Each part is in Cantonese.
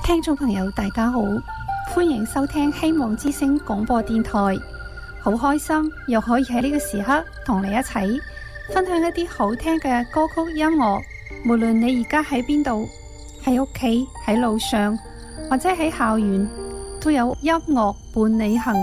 聽眾朋友大家好，歡迎收聽希望之聲廣播電台。好開心又可以喺呢個時刻同你一齊分享一啲好聽嘅歌曲音樂。無論你而家喺邊度，喺屋企、喺路上或者喺校園，都有音樂伴你行。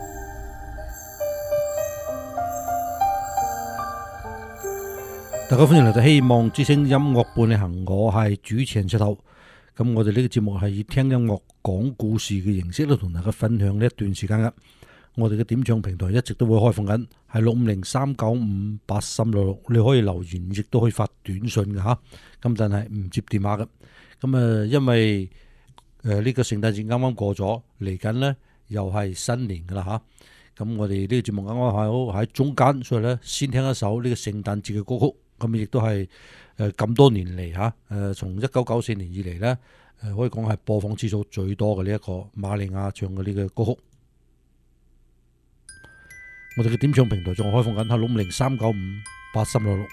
大家歡迎嚟到希望之聲音樂伴你行，我係主持人石頭。咁我哋呢個節目係以聽音樂講故事嘅形式咧，同大家分享呢一段時間嘅。我哋嘅點唱平台一直都會開放緊，係650395836，你可以留言，亦都可以發短信嘅吓。咁但係唔接電話嘅。咁因為呢個聖誕節啱啱過咗，嚟緊呢又係新年噶啦吓。咁我哋呢個節目啱啱好喺中間，所以咧先聽一首呢個聖誕節嘅歌曲。咁亦都係咁多年嚟吓，從1994年以嚟咧，可以講係播放次數最多嘅呢一個瑪利亞唱嘅呢個歌曲。我哋嘅點唱平台仲開放緊，係650395836。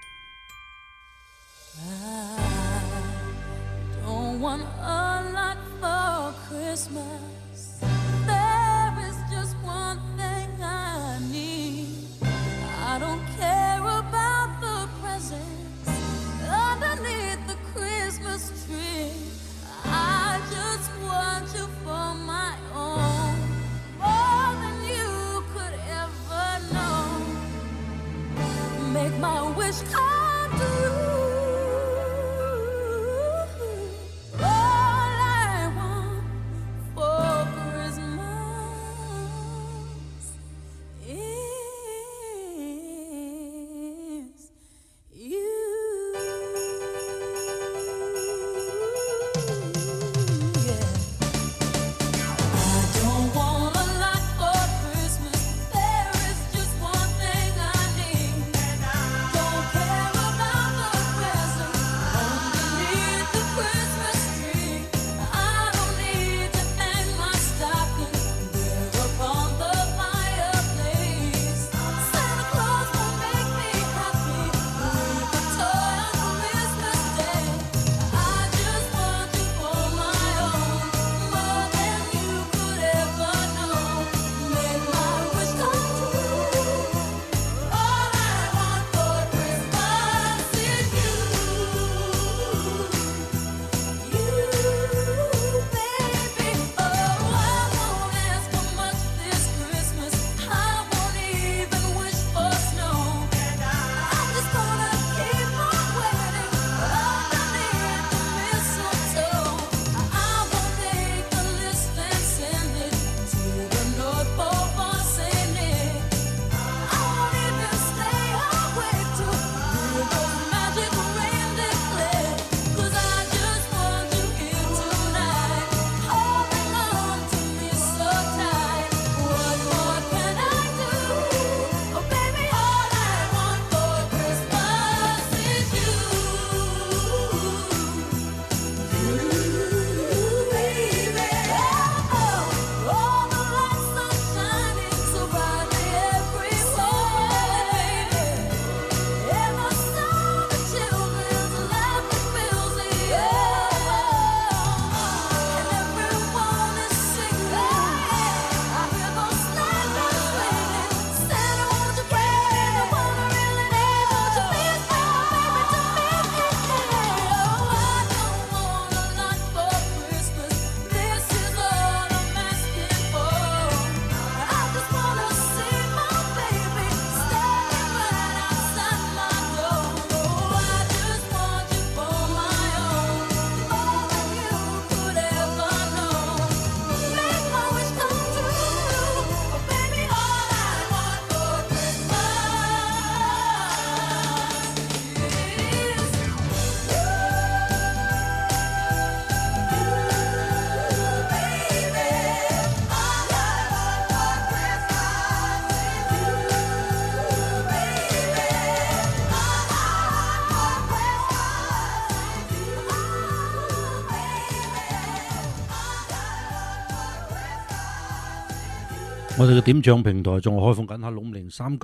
我哋嘅點唱平台仲係開放緊，係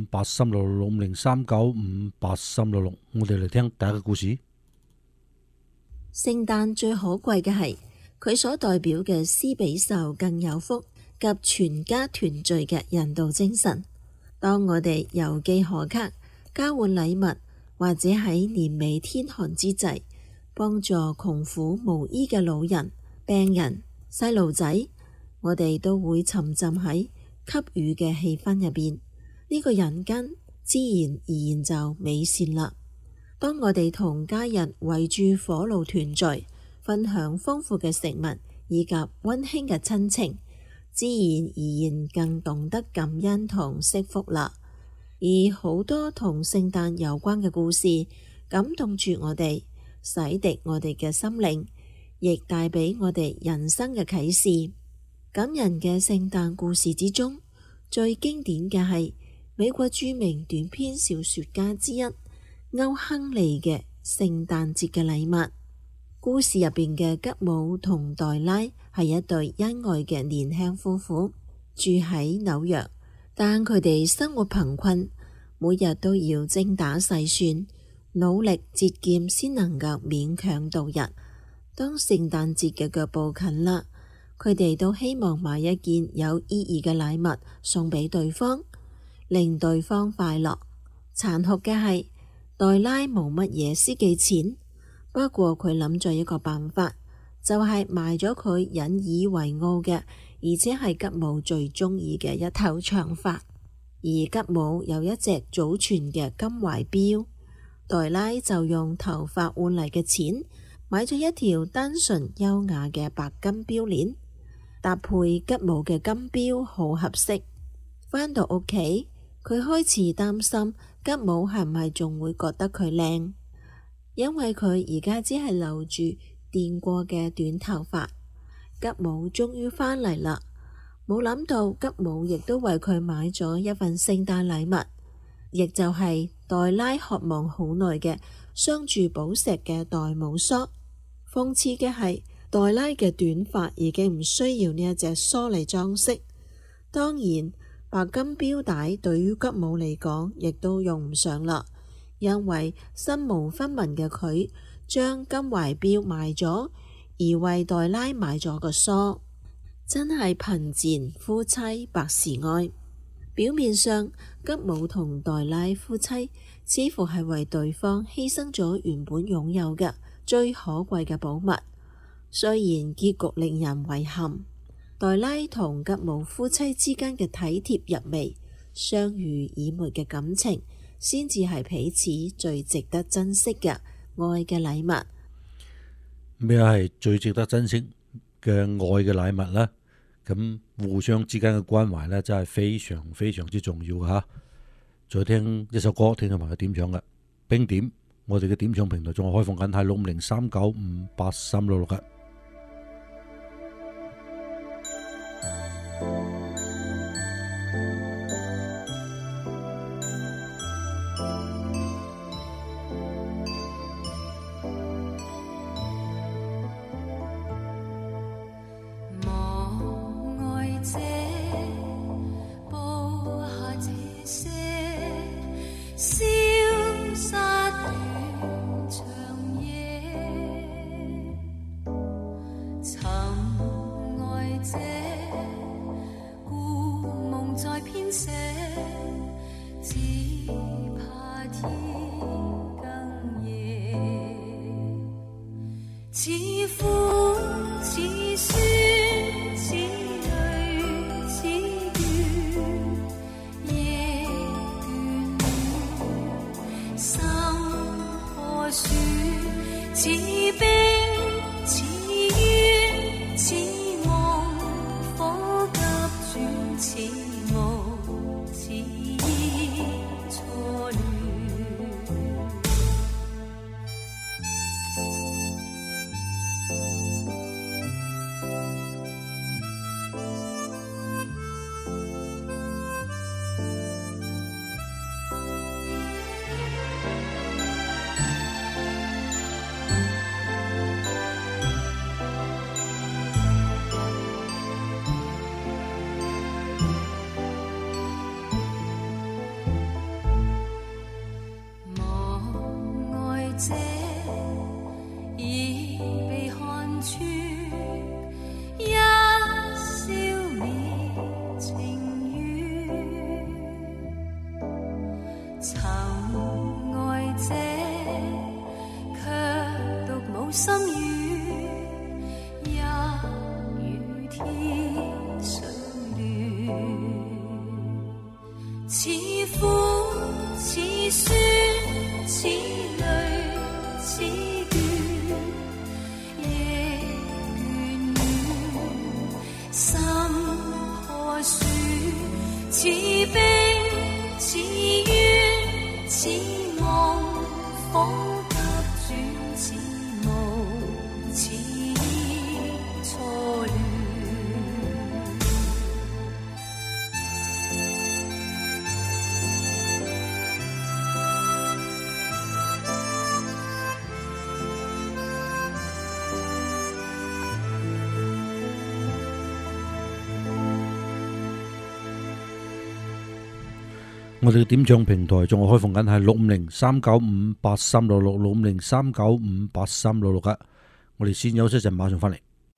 650395836，650395836。我哋嚟聽第一個故事。 聖誕最可貴嘅係佢所代表嘅施比受更有福及全家團聚嘅人道精神。當我哋郵寄賀卡、交換禮物，或者喺年尾天寒之際，幫助窮苦無依嘅老人、病人、細路仔，我哋都會沉浸喺給予嘅氣氛入邊，呢個人間自然而然就美善啦。當我哋同家人圍住火爐團聚，分享豐富嘅食物以及溫馨嘅親情，自然而然更懂得感恩同惜福啦。而好多同聖誕有關嘅故事，感動住我哋，洗滌我哋嘅心靈，亦帶俾我哋人生嘅啟示。感人嘅聖誕故事之中，最經典嘅係美國著名短篇小說家之一歐亨利嘅聖誕節嘅禮物。故事入邊嘅吉姆同黛拉係一對恩愛嘅年輕夫婦，住喺紐約，但佢哋生活貧困，每日都要精打細算，努力節儉先能夠勉強度日。當聖誕節嘅腳步近啦，佢哋都希望買一件有意義嘅禮物送俾對方，令對方快樂。殘酷嘅係，黛拉冇乜嘢私己錢，不過佢諗咗一個辦法，就係賣咗佢引以為傲嘅，而且係吉姆最鍾意嘅一頭長髮。而吉姆有一隻祖傳嘅金懷錶，黛拉就用頭髮換嚟嘅錢買咗一條單純優雅嘅白金錶鏈，搭配吉姆嘅金錶好合適。返到屋企，佢開始擔心吉姆係唔係仲會覺得佢靚，因為佢而家只係留住電過嘅短頭髮。吉姆終於返嚟啦，冇諗到吉姆亦都為佢買咗一份聖誕禮物，亦就係黛拉渴望好耐嘅鑲住寶石嘅玳瑁梳。諷刺嘅係，黛拉嘅短髮已經唔需要呢一隻梳嚟裝飾。當然，白金錶帶對於吉姆嚟講亦都用唔上啦，因為身無分文嘅佢將金懷錶賣咗，而為黛拉買咗個梳。真係貧賤夫妻百事哀。表面上，吉姆同黛拉夫妻似乎係為對方犧牲咗原本擁有嘅最可貴嘅寶物，雖然結局令人遺憾。黛拉同吉姆夫妻之間嘅體貼入微、相濡以沫嘅感情，先至係彼此最值得珍惜嘅愛嘅禮物。 咩係最值得珍惜嘅愛嘅禮物呢？咁互相之間嘅關懷呢，真係非常非常之重要吓。再聽一首歌，聽下朋友點唱嘅冰點。我哋嘅點唱平台仲係開放緊，係650395836嘅。 似苦似酸似淚似怨，夜倦了，心破損，似冰似煙似夢，火急轉似霧似錯亂。 似冰似怨似夢，彷彿轉似夢，似初戀。 我哋嘅點唱平台仲係開放緊，係650-395-8366 650-395-8366噶。我哋先休息一陣，馬上翻嚟。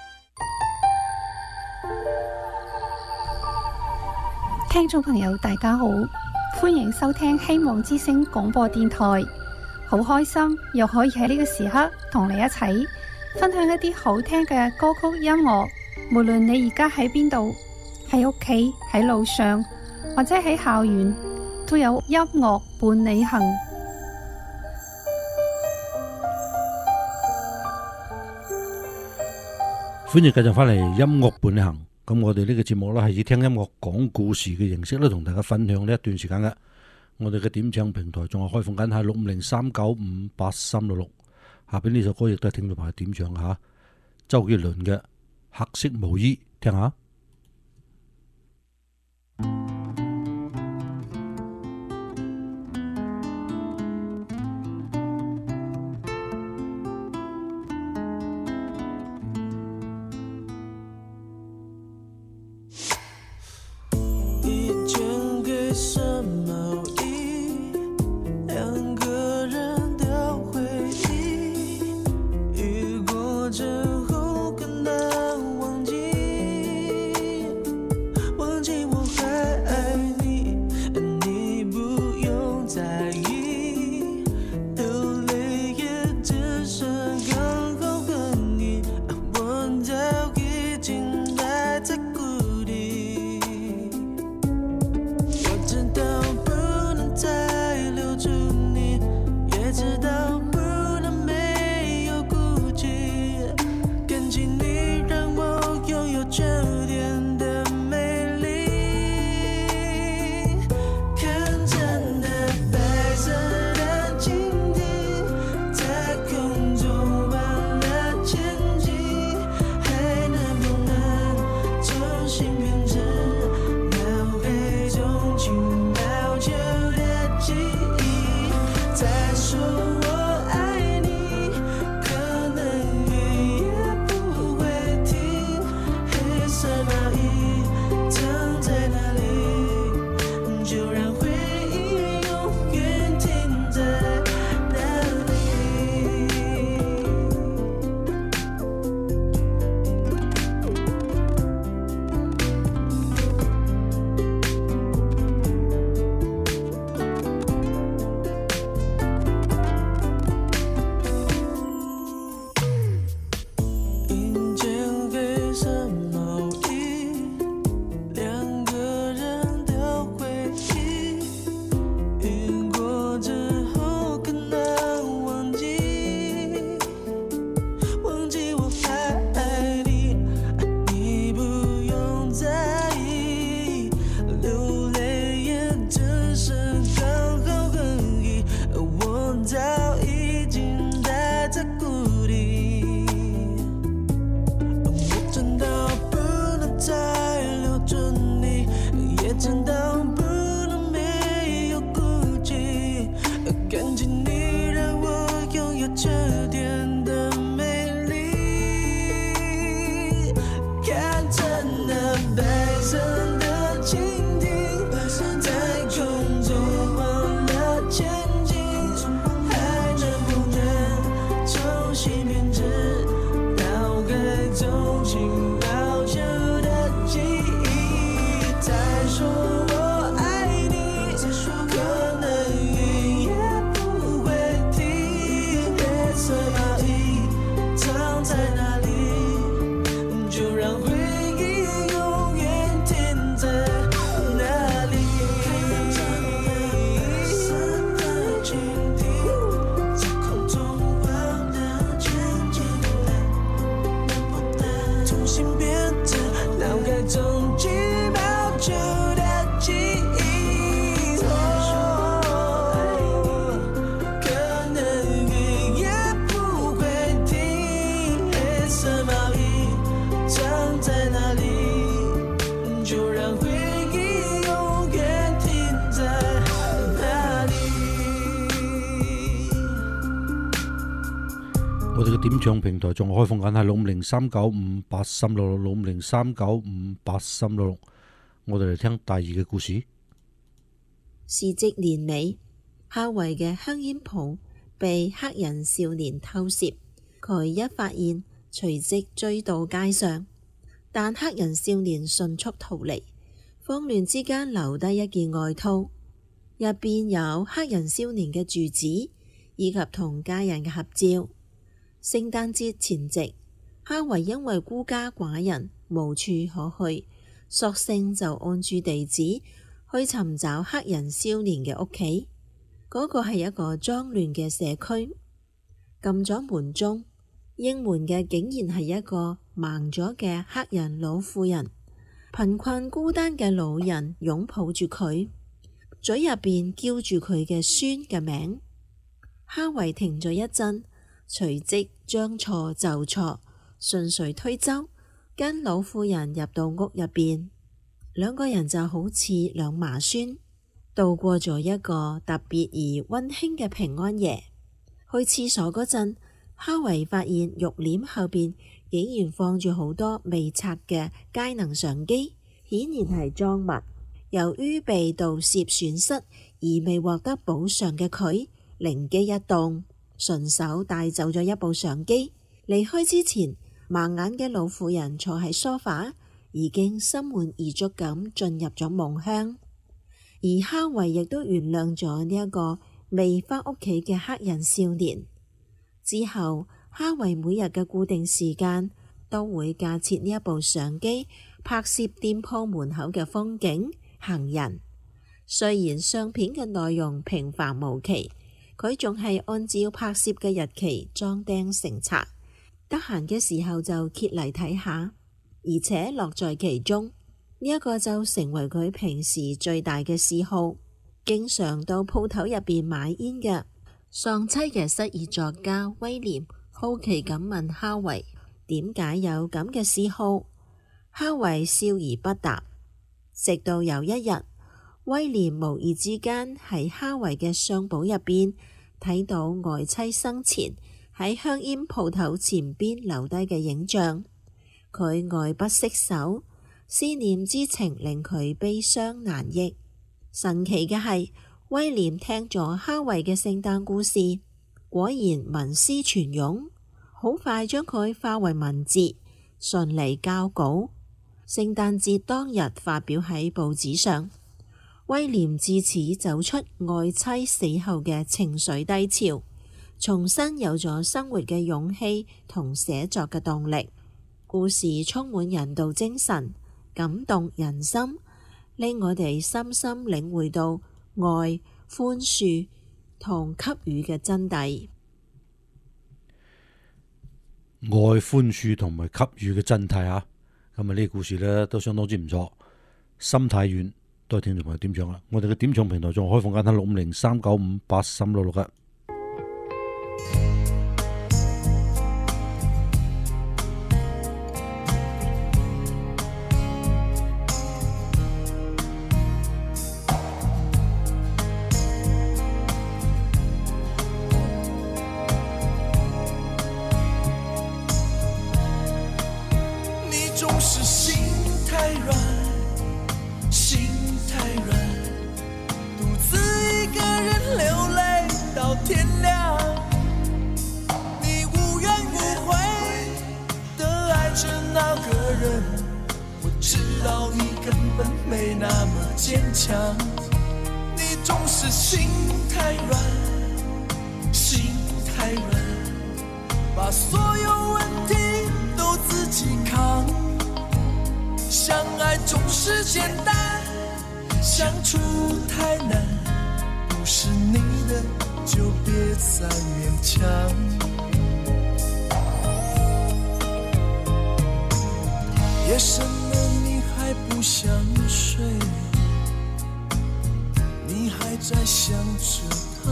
聽眾朋友大家好，歡迎收聽希望之聲廣播電台。好開心又可以喺呢個時刻同你一齊分享一啲好聽嘅歌曲音樂。無論你而家喺邊度，喺屋企、喺路上或者喺校園，都有音樂伴你行。 歡迎繼續翻嚟音樂伴你行。咁我哋呢個節目咧係以聽音樂講故事嘅形式咧，同大家分享呢一段時間嘅。我哋嘅點唱平台仲係開放緊，係650-395-8366。下邊呢首歌亦都係聽眾朋友點唱吓，周杰倫嘅《黑色毛衣》，聽下。 之后更难忘记。 我哋嘅點唱平台仲開放緊，係650-395-8366，650-395-8366。我哋嚟聽第二嘅故事。 時值年尾，哈維嘅香煙鋪被黑人少年偷竊，佢一發現，隨即追到街上，但黑人少年迅速逃離，慌亂之間留低一件外套，入邊有黑人少年嘅住址以及同家人嘅合照。聖誕節前夕，哈維因為孤家寡人無處可去，索性就按住地址去尋找黑人少年嘅屋企。嗰個係一個髒亂嘅社區，撳咗門鐘，應門嘅竟然係一個盲咗嘅黑人老婦人。貧困孤單嘅老人擁抱住佢，嘴入邊叫住佢嘅孫嘅名。哈維停咗一陣，隨即將錯就錯，順水推舟，跟老婦人入到屋入邊。兩個人就好似兩麻孫，度過咗一個特別而溫馨嘅平安夜。去廁所嗰陣，哈維發現浴簾後邊竟然放住好多未拆嘅佳能相機，顯然係贓物。由於被盜竊損失而未獲得補償嘅佢，靈機一動，順手帶走咗一部相機。離開之前，盲眼嘅老婦人坐喺梳化，已經心滿意足咁進入咗夢鄉。而哈維亦都原諒咗呢一個未返屋企嘅黑人少年。之後，哈維每日嘅固定時間都會架設呢一部相機，拍攝店鋪門口嘅風景、行人。雖然相片嘅內容平凡無奇，佢仲係按照拍攝嘅日期裝訂成冊，得閒嘅時候就揭嚟睇下，而且樂在其中。呢一個就成為佢平時最大嘅嗜好。經常到鋪頭入邊買煙嘅喪妻嘅失意作家威廉好奇咁問哈維點解有咁嘅嗜好。哈維笑而不答。直到有一日，威廉無意之間喺哈維嘅相簿入邊睇到愛妻生前喺香煙鋪頭前邊留低嘅影像，佢愛不釋手，思念之情令佢悲傷難抑。神奇嘅係，威廉聽咗哈維嘅聖誕故事，果然文思泉湧，好快將佢化為文字，順利交稿。聖誕節當日發表喺報紙上。威廉自此走出愛妻死後嘅情緒低潮，重新有咗生活嘅勇氣同寫作嘅動力。故事充滿人道精神，感動人心，令我哋深深領會到愛、寬恕同給予嘅真諦。 愛、寬恕同埋給予嘅真諦啊！咁啊，呢個故事呢都相當之唔錯，心太軟。多謝聽眾朋友點唱啦！我哋嘅點唱平台仲開放緊喺650-395-8366嘅。 你总是心太软，心太软，把所有问题都自己扛。相爱总是简单，相处太难，不是你的就别再勉强。夜深了你还不想睡，你还在想着他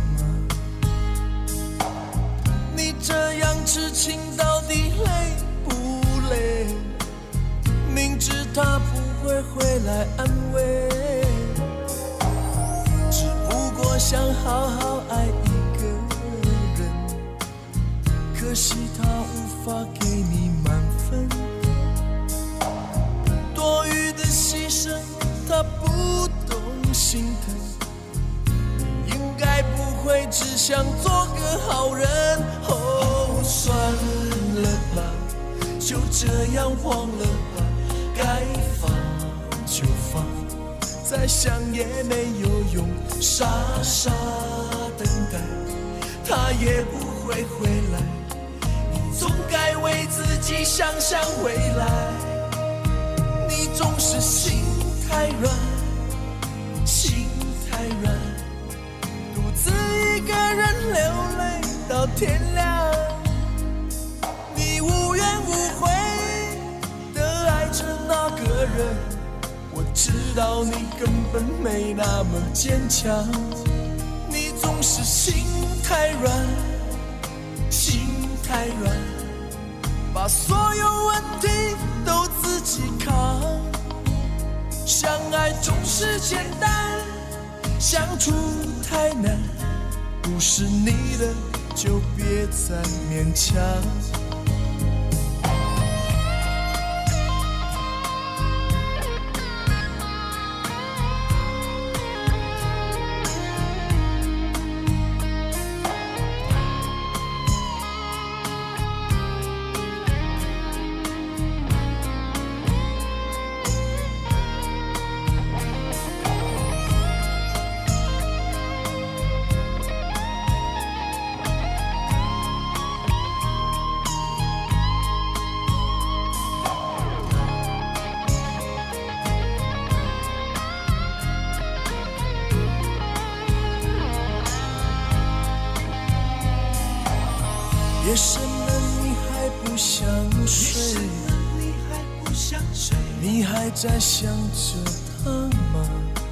吗？你这样痴情到底累不累？明知他不会回来安慰，只不过想好好爱一个人，可可惜他无法给你满分，多余的牺牲他不懂心疼，你应该不会只想做个好人。哦，算了吧，就这样忘了吧，该放就放，再想也没有用，傻傻等待他也不会回来，你总该为自己想想未来。你总是心太软，心太软，独自一个人流泪到天亮，你无怨无悔地爱着那个人，我知道你根本没那么坚强，你总是心太软，心太软，把所有问题都自己扛。相爱总是简单，相处太难，不是你的就别再勉强。夜深了你还不想睡，你还在想着他吗？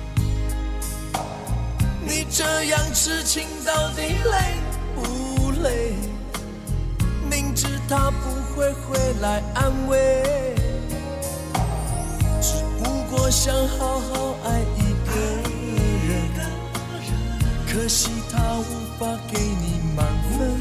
你这样痴情到底累不累？明知他不会回来安慰，只不过想好好爱一个人，可惜他无法给你满分，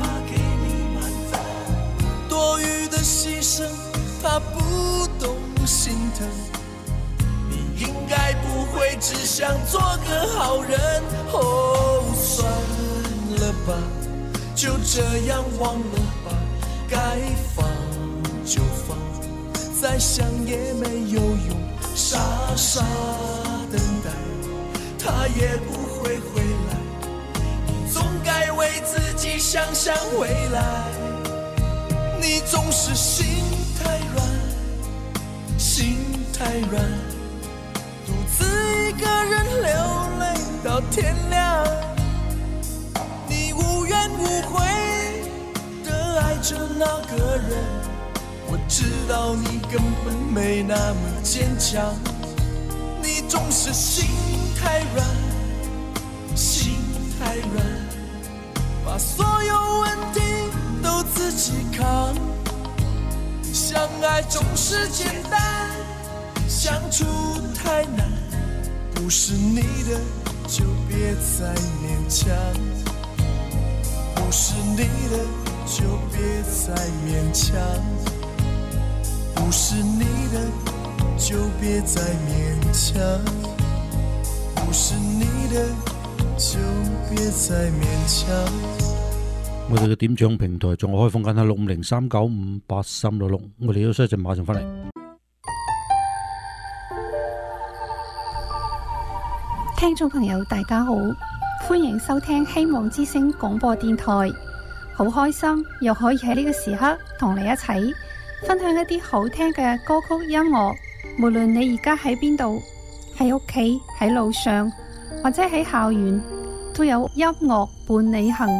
多余的牺牲他不懂心疼，你应该不会只想做个好人。哦，算了吧，就这样忘了吧，该放就放，再想也没有用，傻傻等待他也不会回来，你总该为自己想想未来。你总是心太软，心太软，独自一个人流泪到天亮，你无怨无悔地爱着那个人，我知道你根本没那么坚强，你总是心太软，心太软，把所有问题都自己扛。相爱总是简单，相处太难，不是你的就别再勉强，不是你的就别再勉强，不是你的就别再勉强，不是你的就別再勉強。 我哋嘅點唱平台仲開放緊係65039583666，我哋休息一陣，馬上翻嚟。 聽眾朋友大家好，歡迎收聽希望之聲廣播電台，好開心又可以喺呢個時刻同你一齊分享一啲好聽嘅歌曲音樂。無論你而家喺邊度，喺屋企、喺路上或者喺校園，都有音樂伴你行。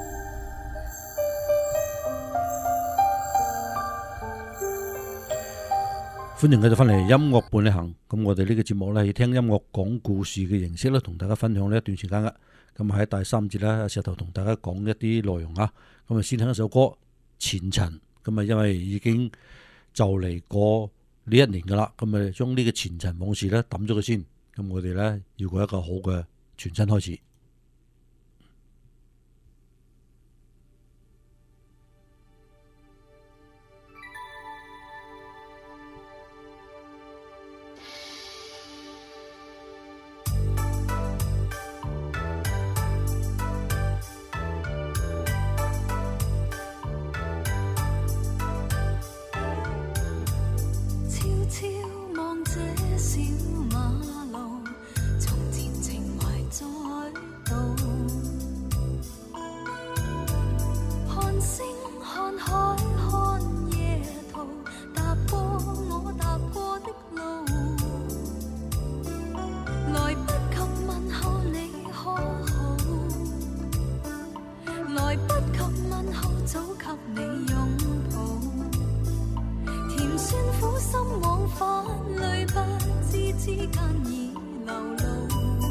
歡迎繼續翻嚟音樂伴你行。咁我哋呢個節目呢，以聽音樂講故事嘅形式咧，同大家分享呢一段時間嘅。咁喺第三節呢，石頭同大家講一啲內容啊。咁啊，先聽一首歌《前塵》。咁啊，因為已經就嚟過呢一年噶啦，咁啊，將呢個前塵往事呢抌咗佢先。咁我哋呢，要過一個好嘅全新開始。 給你擁抱，甜酸苦心往返裏不知之間已流露。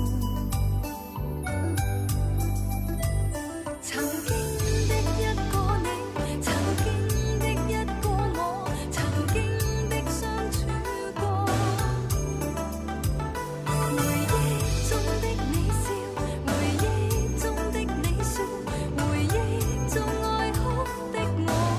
曾經的一個你，曾經的一個我，曾經的相處過。回憶中的你笑，回憶中的你說，回憶中愛哭的我。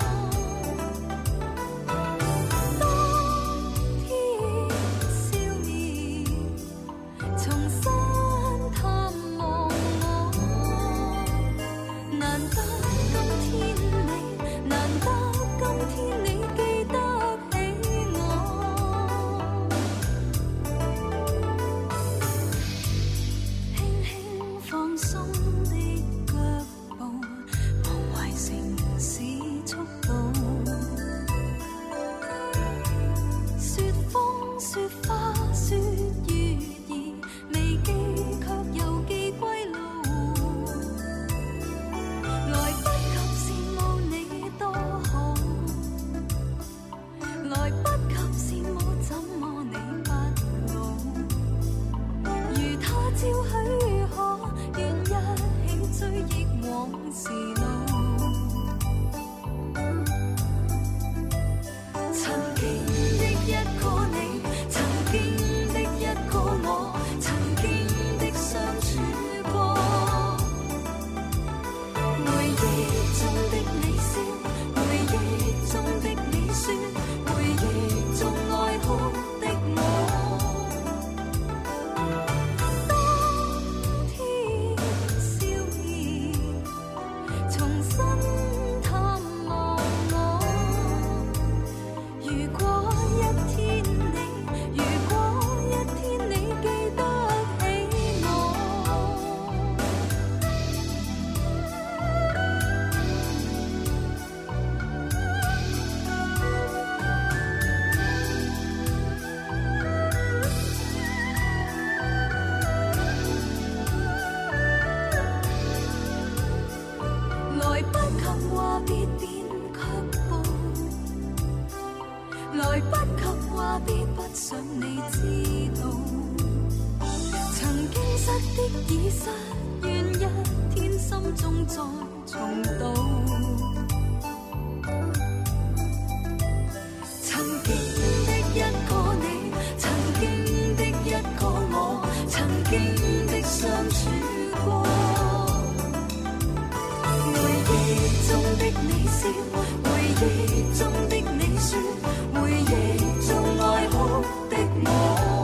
當天少年重新探望我，難得今天你，難得今天你記得起我，輕輕放鬆的腳步，無懷城市速度，說風說花說月兒，未記卻又記歸路。來不及羨慕你多好，來不及羨慕怎麼你不老。如他朝許可，願一起追憶往事路。曾經的一個你，曾經的一個我，曾經的相處過。回憶中的你笑，回憶中的你說，回憶中愛哭的我。當天少年重新探望我，如果一天你，如果一天你記得起我。來不及話別便卻步，來不及話別不想你知道。曾經失的已失，願一天心中再重蹈。曾經的一個你，曾經的一個我，曾經的相處過。回憶中的你笑，回憶中的你說，回憶中愛哭的我。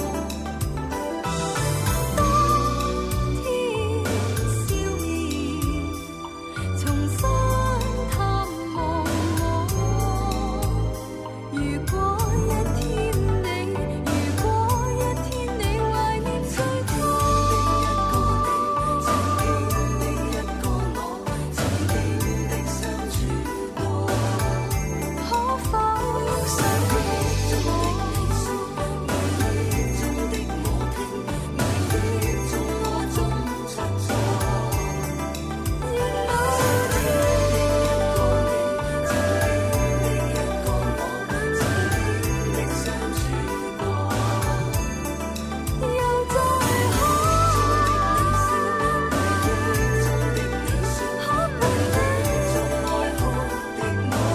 當天少年重新探望我，如果一天你，如果一天你懷念最多。曾經的一個我，曾經的相處過，可否想憶中的你說，回憶中的我聽，回憶中我總出錯。願某天的一個你，曾經的一個我，曾經的相處過，又再可回憶中的你說，可陪你中愛哭的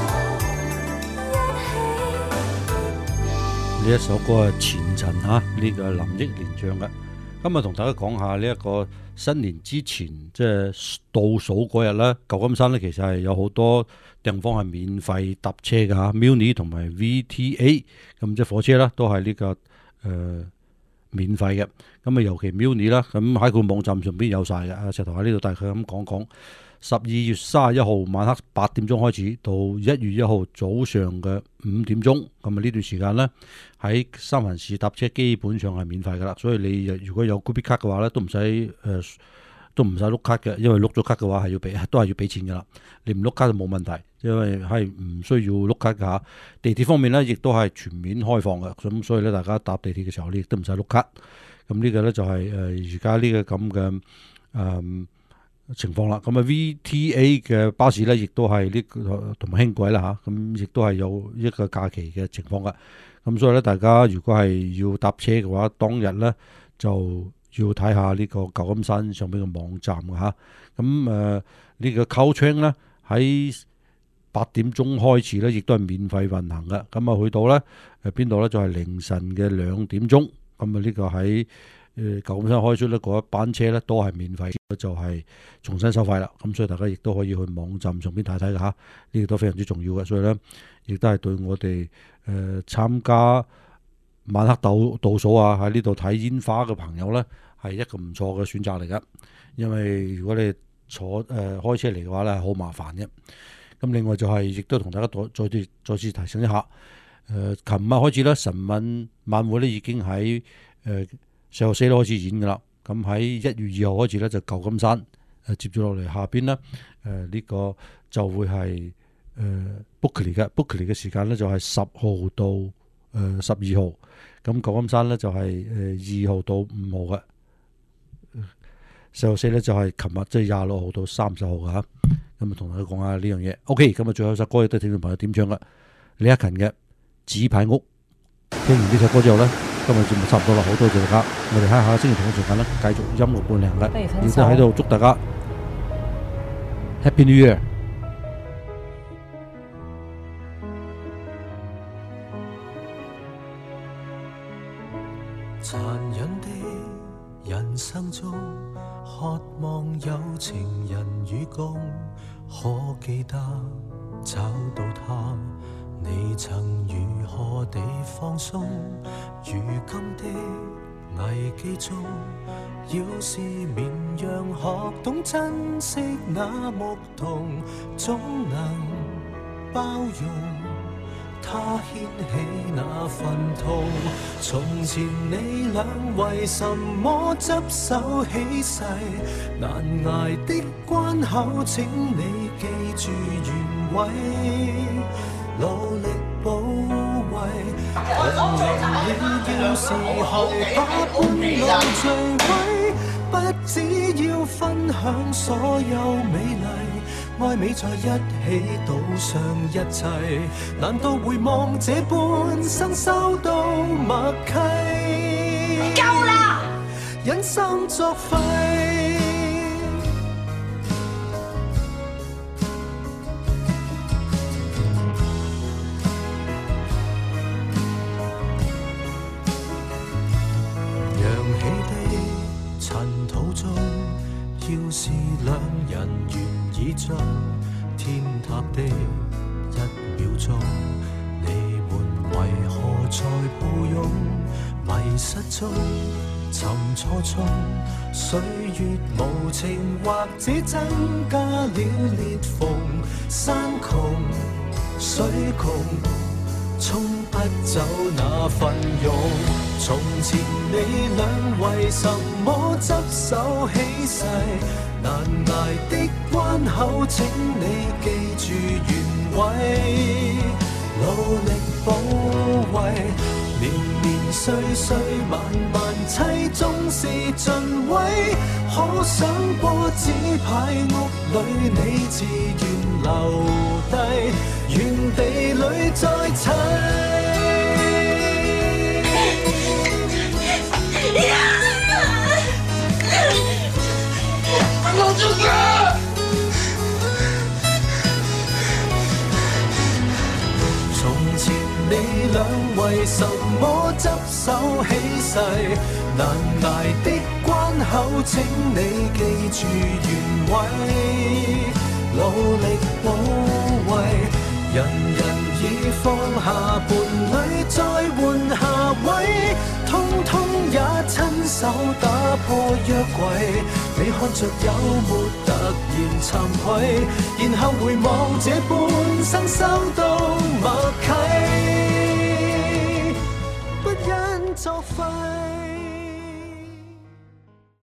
我， 呢一首歌係前塵嚇，呢個林憶蓮唱嘅。今日同大家講下呢一個新年之前，即係倒數嗰日咧，舊金山咧其實係有好多地方係免費搭車嘅嚇，Muni 同埋 VTA 咁即係火車啦，都係呢個免費嘅。咁啊，尤其 Muni 啦，咁喺佢網站上邊有晒嘅。阿石頭喺呢度大概咁講講。12月31號晚黑8點鐘開始，到1月1號早上嘅5點鐘，咁啊呢段時間呢，喺三藩市搭車基本上係免費噶啦，所以你如果有 Goodbye 卡嘅話咧，都唔使碌卡嘅，因為碌咗卡嘅話都係要俾錢噶啦，你唔碌卡就冇問題，因為係唔需要碌卡㗎。地鐵方面呢，亦都係全面開放嘅，咁所以咧大家搭地鐵嘅時候，你亦都唔使碌卡。咁呢個咧就係而家呢個咁嘅情況啦。咁啊 VTA 嘅巴士咧，亦都係呢個同埋輕軌啦嚇，咁亦都係有一個假期嘅情況噶。咁所以咧，大家如果係要搭車嘅話，當日咧就要睇下呢個舊金山上邊嘅網站嘅嚇。咁呢個 Caltrain 咧喺8點鐘開始咧，亦都係免費運行嘅。咁啊去到咧邊度咧就係凌晨嘅2點鐘。咁啊呢個喺舊金山開出咧嗰一班車咧都係免費，就係重新收費啦。咁所以大家亦都可以去網站上邊睇睇嘅嚇，呢個都非常之重要嘅。所以咧，亦都係對我哋參加晚黑倒數啊，喺呢度睇煙花嘅朋友咧，係一個唔錯嘅選擇嚟噶。因為如果你坐開車嚟嘅話咧，係好麻煩嘅。咁另外就係亦都同大家再次提醒一下，琴晚開始咧，晨運晚會咧已經喺4號4都開始演噶啦。咁喺1月2號開始咧就舊金山，接住落嚟下邊咧呢個就會係Berkeley 嘅時間咧就係10號到12號。咁舊金山咧就係2號到5號嘅。4號4咧就係琴日即係26號到30號嘅嚇。咁啊同大家講下呢樣嘢。OK， 咁啊最後一首歌亦都係聽眾朋友點唱嘅，李克勤嘅《紙牌屋》。聽完呢首歌之後咧，今日節目差唔多啦，好多謝大家。我哋喺下個星期同一時間咧，繼續音樂伴娘嘅，亦都喺度祝大家 Happy New Year。 殘忍的人生中，渴望有情人與共，可記得找到他，你曾如何地放鬆？如今的危機中，要是綿羊學懂珍惜那牧童，總能包容他掀起那份痛。從前你倆為什麼執手起誓？難捱的關口，請你記住原委，努力保衛。同齡你要時候把半路墜毀，不只要分享所有美麗，愛美在一起賭上一切，難道回望這半生收到默契？夠啦！忍心作廢。揚起的塵土中，要是兩人願意將天塌的一秒鐘，你們為何在抱擁？迷失中，尋錯中，歲月無情，或者增加了裂縫。山窮水窮，沖不走那份勇。從前你倆為什麼執手起誓？難捱的關口，請你記住原委，努力保衛。年年歲歲萬萬妻，終是盡毀。可想過紙牌屋裏，你自願留低，原地裏再砌。我做嘅。從前你倆為什麼執手起誓？難捱的關口，請你記住原委，努力保衛。人人已放下伴侶，再換下位，通通也親手打破約櫃。你看着有沒突然慚愧？然後回望這半生收到默契。